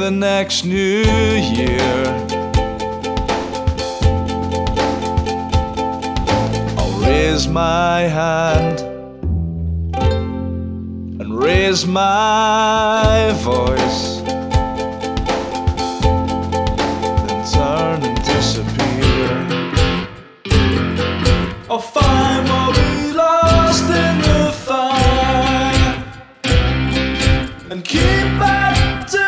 the next new year. I'll raise my hand and raise my voice, then turn and disappear. I'll find what we lost in the fire and keep back to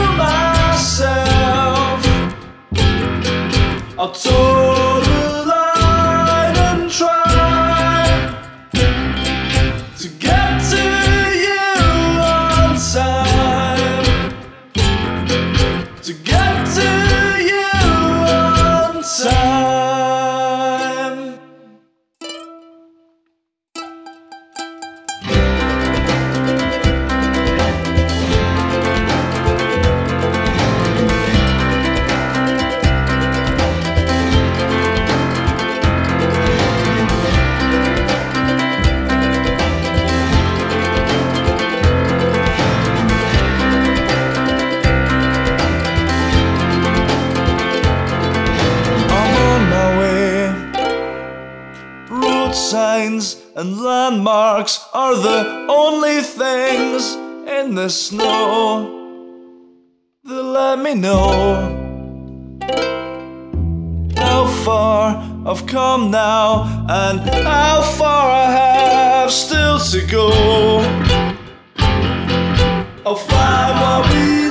myself. I'll toe the line and try to get to you on time, to get to you on time. Signs and landmarks are the only things in the snow that let me know how far I've come now and how far I have still to go. I'll find what we